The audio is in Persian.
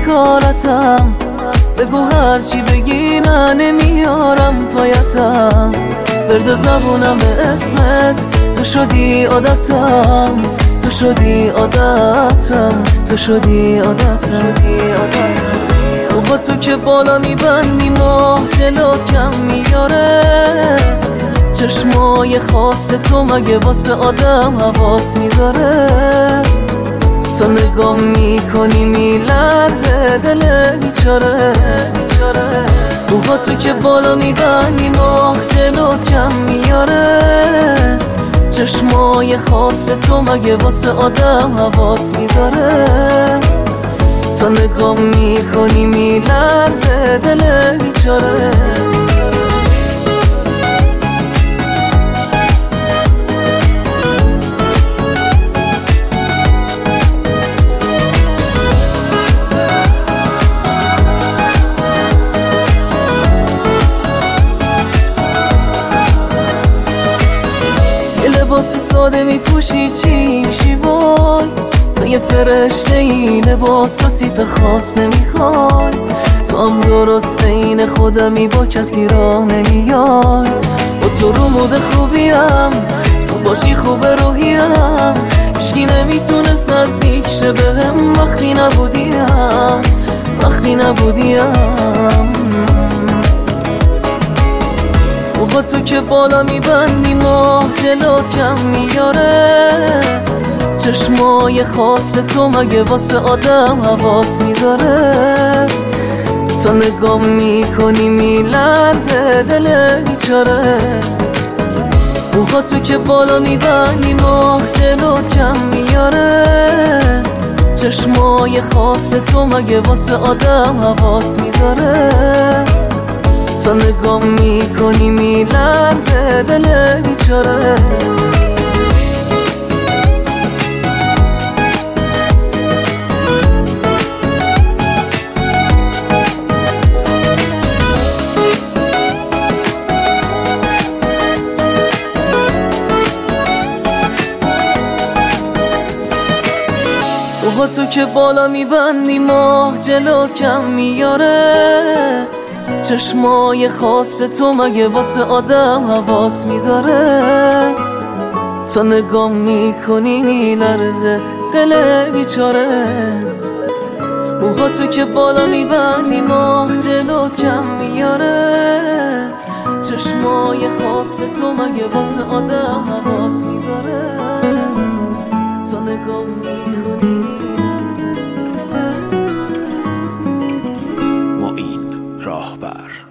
کارتم، بگو هرچی بگی من نمیارم پایتم. ورد زبونم به اسمت، تو شدی عادتم، تو شدی عادتم، تو شدی عادتم. با تو که بالا میبندی ماه جلوت کم میاره، چشمای خاص تو مگه واسه آدم حواس میذاره. تو نگاه میکنی میلرزه دل بیچاره. با تو که بالا میبندی ماه جلوت کم میاره، چشمای خاص تو مگه واسه آدم حواس میذاره. تو نگاه میکنی میلرزه دل بیچاره. لباس ساده میپوشی چی میشی وای، تو یه فرشته ای لباس و تیپ خاص نمیخوای. تو هم درست عین خودمی با کسی راه نمیای. با تو رو مود خوبیم، تو باشی خوب روحیم. هیچکی نمیتونست نزدیک شه بهم وقتی نبودیم، وقتی نبودیم. با تو که بالا میبندی ماه جلوت کم میاره، چشمای خاص تو مگه واسه آدم حواس میذاره. تو نگاه میکنی میلرزه دل بیچاره. با تو که بالا میبندی ماه جلوت کم میاره، چشمای خاص تو مگه واسه آدم حواس میذاره. تو نگاه میکنی میلرزه دل بیچاره. با تو که بالا میبندی ماه جلوت کم میاره، چشمای خاص تو مگه واسه آدم حواس میذاره. تو نگاه میکنی میلرزه دل بیچاره. موها تو که بالا میبندی ماه جلوت کم میاره، چشمای خاص تو مگه واسه آدم حواس میذاره. تو نگاه میکنی میلرزه دل بیچاره. معین راهبر.